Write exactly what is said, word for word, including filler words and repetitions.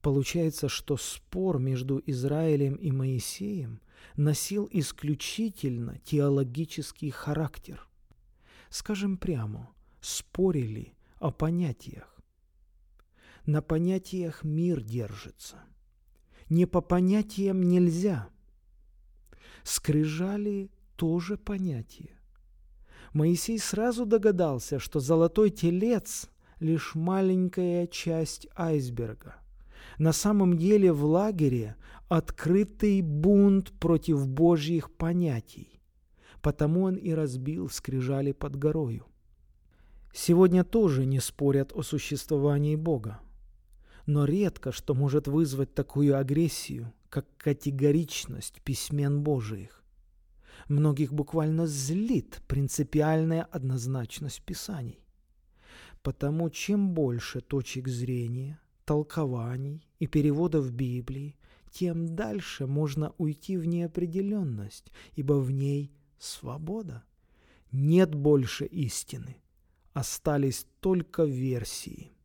Получается, что спор между Израилем и Моисеем носил исключительно теологический характер. Скажем прямо, спорили о понятиях. На понятиях мир держится. Не по понятиям нельзя. Скрижали тоже понятие. Моисей сразу догадался, что золотой телец – лишь маленькая часть айсберга. На самом деле в лагере открытый бунт против Божьих понятий. Потому он и разбил скрижали под горою. Сегодня тоже не спорят о существовании Бога. Но редко что может вызвать такую агрессию, как категоричность письмен Божиих. Многих буквально злит принципиальная однозначность Писаний. Потому чем больше точек зрения, толкований и переводов Библии, тем дальше можно уйти в неопределенность, ибо в ней свобода. Нет больше истины, остались только версии.